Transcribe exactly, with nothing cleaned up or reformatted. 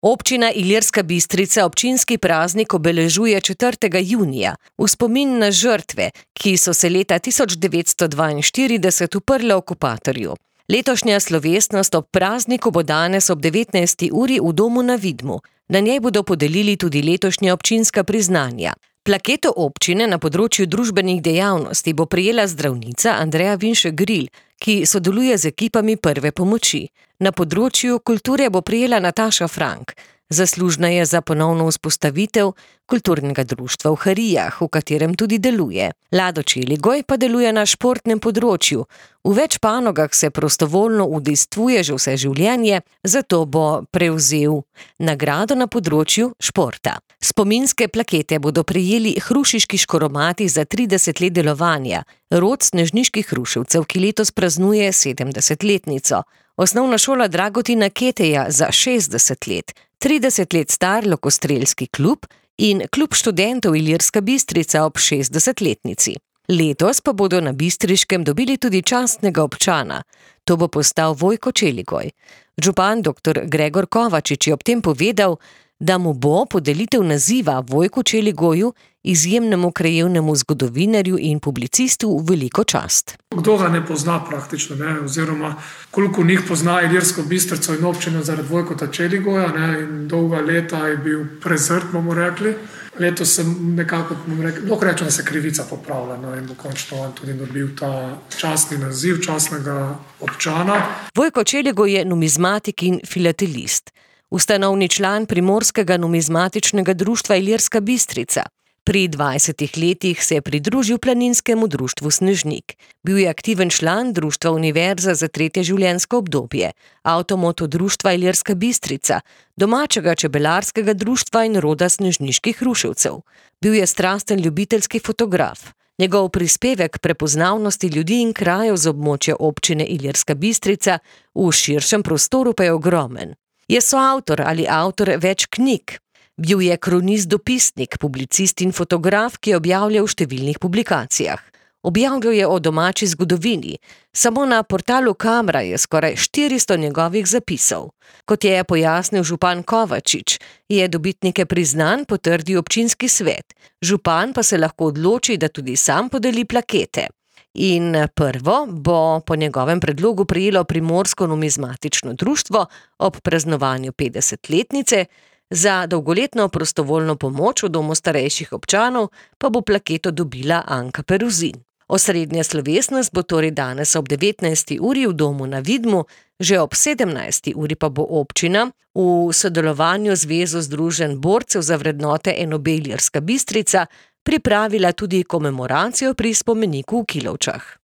Občina Ilirska Bistrica občinski praznik obeležuje četrtega junija v spomin na žrtve, ki so se leta tisoč devetsto dvainštirideset uprle okupatorju. Letošnja slovesnost ob prazniku bo danes ob devetnajsti uri v domu na Vidmu. Na njej bodo podelili tudi letošnja občinska priznanja. Plaketo občine na področju družbenih dejavnosti bo prejela zdravnica Andreja Vinše-Gril, ki sodeluje z ekipami prve pomoči. Na področju kulture bo prejela Nataša Frank. Zaslužna je za ponovno vzpostavitev kulturnega društva v Harijah, v katerem tudi deluje. Lado Čeligoj pa deluje na športnem področju. V več panogah se prostovoljno udejstvuje že vse življenje, zato bo prevzel nagrado na področju športa. Spominske plakete bodo prejeli hrušiški škoromati za trideset let delovanja, rod snežniških hruševcev, ki letos praznuje sedemdesetletnico, osnovna šola Dragotina Keteja za šestdeset let, trideset let star lokostrelski klub in klub študentov Ilirska Bistrica ob šestdesetletnici. Letos pa bodo na Bistriškem dobili tudi častnega občana. To bo postal Vojko Čeligoj. Župan doktor Gregor Kovačič je ob tem povedal, da mu bo podelitev naziva Vojku Čeligoju, izjemnemu krajevnemu zgodovinarju in publicistu, veliko čast. Kdo ga ne pozna praktično, ne? Oziroma koliko njih pozna Ilirsko Bistrico in občino zaradi Vojkota Čeligoja, ne? In dolga leta je bil prezrt, bomo rekli. Letos sem nekako, bomo rekli, lahko rečem, da se krivica popravlja, no? In bo končno on tudi dobil ta častni naziv častnega občana. Vojko Čeligoj je numizmatik in filatelist. Ustanovni član Primorskega numizmatičnega društva Ilirska Bistrica. Pri dvajsetih letih se je pridružil planinskemu društvu Snežnik. Bil je aktiven član društva Univerza za tretje življenjsko obdobje, avtomoto društva Ilirska Bistrica, domačega čebelarskega društva in roda snežniških hruševcev. Bil je strasten ljubiteljski fotograf. Njegov prispevek prepoznavnosti ljudi in krajev z območja občine Ilirska Bistrica v širšem prostoru pa je ogromen. Je soavtor ali avtor več knjig. Bil je kronist-dopisnik, publicist in fotograf, ki je objavljal v številnih publikacijah. Objavljal je o domači zgodovini. Samo na portalu Kamra je skoraj štiristo njegovih zapisov. Kot je pojasnil župan Kovačič, je dobitnike priznanj potrdil občinski svet. Župan pa se lahko odloči, da tudi sam podeli plakete. In prvo bo po njegovem predlogu prejelo Primorsko numizmatično društvo ob praznovanju petdesetletnice, za dolgoletno prostovoljno pomoč v domu starejših občanov pa bo plaketo dobila Anka Peruzin. Osrednja slovesnost bo torej danes ob devetnajsti uri v domu na Vidmu, že ob sedemnajsti uri pa bo občina v sodelovanju z Zvezo združenj borcev za vrednote N O B Ilirska Bistrica pripravila tudi komemoracijo pri spomeniku v Kilovčah.